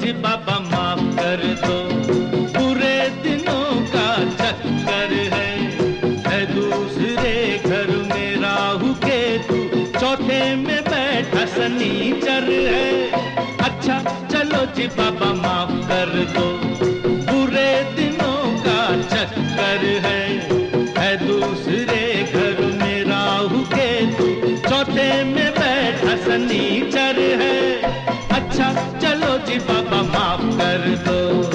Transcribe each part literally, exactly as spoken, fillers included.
जी बाबा माफ कर दो, बुरे दिनों का चक्कर है, है दूसरे घर में राहु केतु, चौथे में बैठा शनिचर है। अच्छा चलो जी बाबा माफ कर दो, बुरे दिनों का चक्कर है, है दूसरे घर में राहु केतु, चौथे में बैठा शनिचर है। अच्छा चलो जी बाबा माफ कर दो।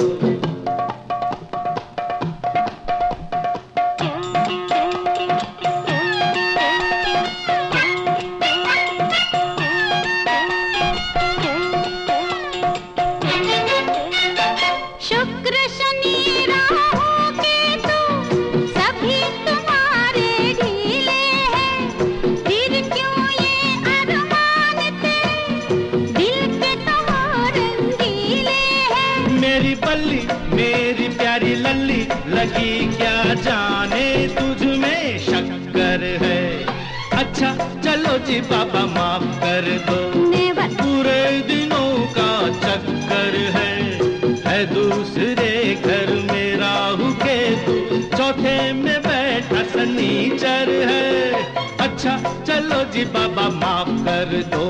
शुक्र शनि राहु केतु सभी तुम्हारे ढीले हैं, फिर क्यों ये अरमान तेरे दिल के तो रंगीले हैं। मेरी बल्ली मेरी प्यारी लल्ली, लगी क्या जाने तुझ में शक्कर है। अच्छा चलो जी बाबा माफ कर दो, पूरे दिनों का चक्कर है, है दूसरे घर में राहु केतु, चौथे में बैठा शनिचर है। अच्छा चलो जी बाबा माफ कर दो।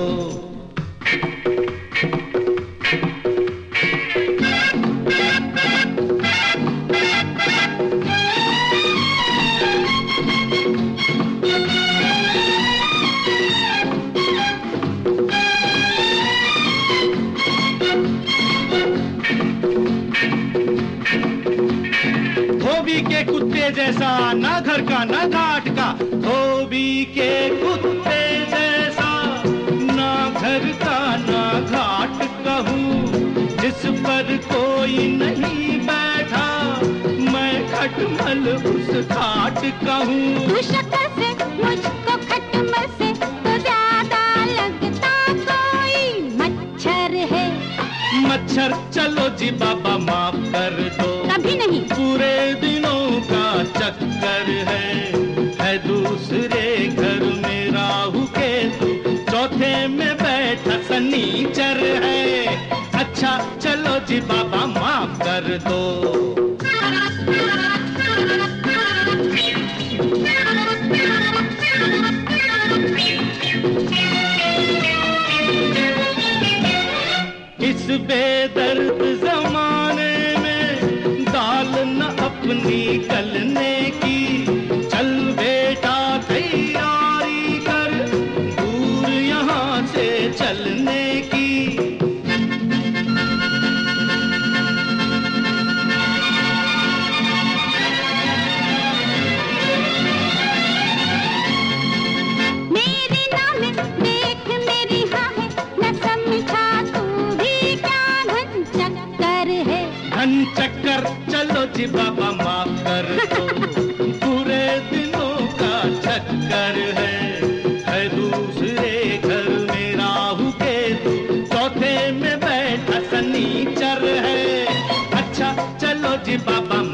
धोबी के कुत्ते जैसा, ना घर का ना घाट का, धोबी के कुत्ते जैसा, ना घर का ना घाट का हूँ, जिस पर कोई नहीं बैठा, मैं खटमल उस घाट का हूँ। तू शक्ल से मुझको खटमल से तो ज्यादा लगता कोई मच्छर है। मच्छर चलो जी बाबा माफ कर दो, कभी नहीं। पूरे दिनों का चक्कर है, है दूसरे घर में राहु केतु, चौथे में बैठा शनिचर है। अच्छा चलो जी बाबा माफ कर दो। इस बेदर्द जमाने में दाल न अपनी गलने की, चल बेटा तैयारी कर, दूर यहाँ से चलने की। मेरी नाम देख मेरी हाँ है, न समझा तू भी क्या घन चक्कर है। घन चक्कर चलो जी बाबा माफ कर दो, पूरे दिनों का चक्कर है, है दूसरे घर में राहु केतु, चौथे में बैठा शनिचर है। अच्छा चलो जी बाबा